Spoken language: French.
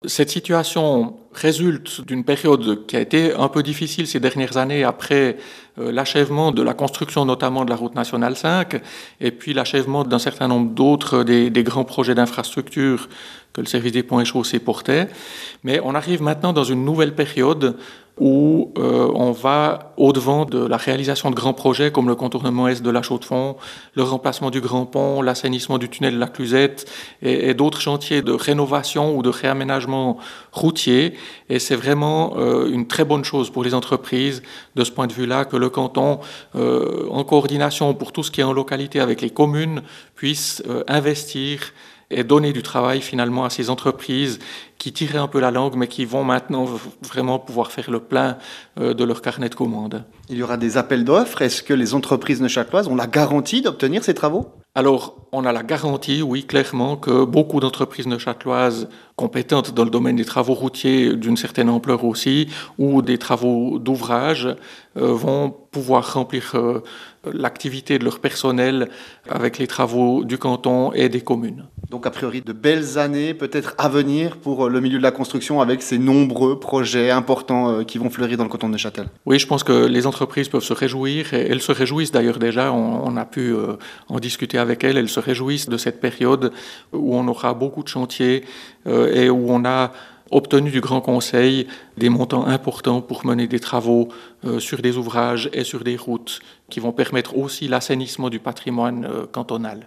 Cette situation résulte d'une période qui a été un peu difficile ces dernières années après l'achèvement de la construction notamment de la route nationale 5 et puis l'achèvement d'un certain nombre d'autres des grands projets d'infrastructure que le service des ponts et chaussées portait. Mais on arrive maintenant dans une nouvelle période où on va au-devant de la réalisation de grands projets comme le contournement est de la Chaux-de-Fonds, le remplacement du Grand Pont, l'assainissement du tunnel de la Cluzette et d'autres chantiers de rénovation ou de réaménagement routier. Et c'est vraiment une très bonne chose pour les entreprises de ce point de vue-là que le canton, en coordination pour tout ce qui est en localité avec les communes, puisse investir et donner du travail finalement à ces entreprises qui tiraient un peu la langue, mais qui vont maintenant vraiment pouvoir faire le plein de leur carnet de commandes. Il y aura des appels d'offres. Est-ce que les entreprises neuchâteloises ont la garantie d'obtenir ces travaux ? Alors, on a la garantie, oui, clairement, que beaucoup d'entreprises neuchâteloises compétentes dans le domaine des travaux routiers d'une certaine ampleur aussi, ou des travaux d'ouvrage, vont pouvoir remplir l'activité de leur personnel avec les travaux du canton et des communes. Donc, a priori, de belles années peut-être à venir pour le milieu de la construction avec ces nombreux projets importants qui vont fleurir dans le canton de Neuchâtel. Oui, je pense que les entreprises peuvent se réjouir, et elles se réjouissent d'ailleurs déjà, on a pu en discuter avec elles se réjouissent de cette période où on aura beaucoup de chantiers et où on a obtenu du Grand Conseil des montants importants pour mener des travaux sur des ouvrages et sur des routes qui vont permettre aussi l'assainissement du patrimoine cantonal.